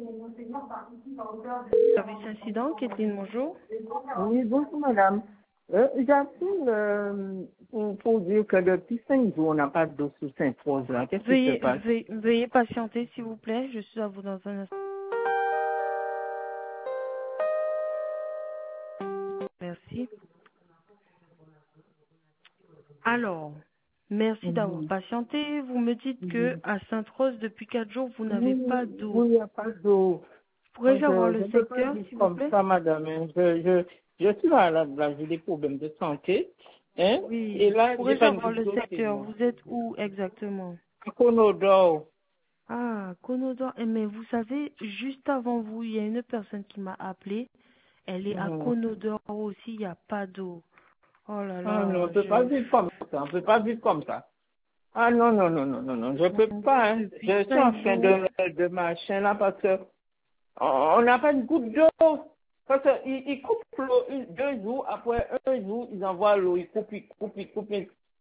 Service incident, Kathleen, bonjour. Oui, bonjour madame. J'appelle pour dire que depuis 5 jours, on n'a pas d'eau sous Sainte-Rose là. Qu'est-ce qui se passe? Veuillez patienter, s'il vous plaît. Je suis à vous dans un instant. Merci. Alors, merci d'avoir patienté. Vous me dites que à Sainte-Rose, depuis 4 jours, vous n'avez pas d'eau. Oui, il n'y a pas d'eau. Pourrais-je avoir le Je ne peux pas secteur, vivre s'il vous comme plaît? ça, madame. Hein. Je suis là, j'ai des problèmes de santé. Hein? Oui. Et là, j'ai Pourrais-je pas une avoir goutte le d'eau chez secteur? moi. Vous êtes où exactement? À Conodore. Ah, Conodore. Mais vous savez, juste avant vous, il y a une personne qui m'a appelé. Elle est à Conodore aussi, il n'y a pas d'eau. Oh là Ah non, on là, ne peut pas vivre comme ça. On ne peut pas vivre comme ça. Ah non, non, non, non, non, non, je peux pas. Hein. depuis Je suis en 5 train jours. de machin là parce que on n'a pas une goutte d'eau. Parce qu'ils coupent l'eau 2 jours, après 1 jour, ils envoient l'eau, ils coupent, ils coupent, ils coupent.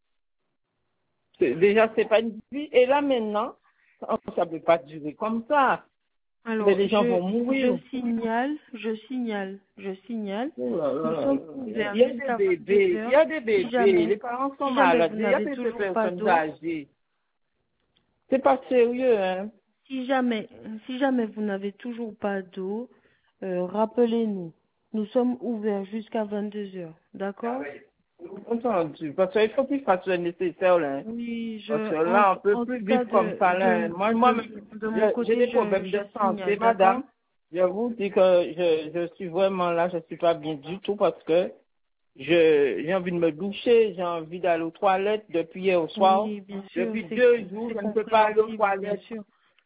Déjà, c'est pas une vie. Et là, maintenant, ça ne peut pas durer comme ça. Alors, Les gens vont mourir. je signale. Oh là Nous là là sommes là. ouverts Il y a des jusqu'à bébés, 22 il heures. y a des Si bébés, les jamais, parents sont si jamais malades, vous il y a n'avez des toujours pas personnes d'eau, âgées. C'est pas sérieux, hein. si jamais vous n'avez toujours pas d'eau, rappelez-nous. Nous sommes ouverts jusqu'à 22 heures. D'accord? Entendu. Parce qu'il faut qu'ils fassent le nécessaire, là. Hein. Oui, Parce que là, on ne peut en plus tout cas vivre comme ça, là. Moi, de mon j'ai côté, des problèmes je de santé, signale, d'accord? madame. Je vous dis que je suis vraiment là, je suis pas bien du tout parce que j'ai envie de me doucher, j'ai envie d'aller aux toilettes depuis hier au soir. Oui, bien sûr, Depuis 2 jours, c'est je ne peux pas aller aux compréhensible, bien toilettes. sûr.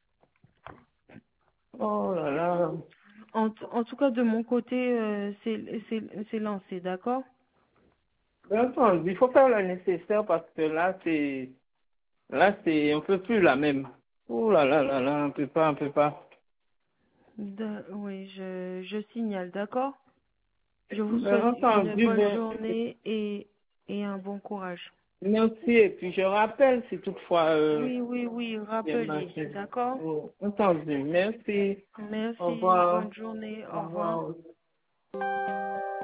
Oh là là. En tout cas, de mon côté, c'est lancé, d'accord? Bien entendu, il faut faire le nécessaire parce que on peut plus là même. Oh là là là là, on peut pas, on peut pas. Oui, je signale, d'accord? Je vous Bien souhaite une entendu, bonne mais journée et un bon courage. merci. Et puis je rappelle si toutefois Oui, il y a rappelez, marché. d'accord? Oh, entendu, merci. Au Merci, revoir. bonne journée, Au au revoir. revoir.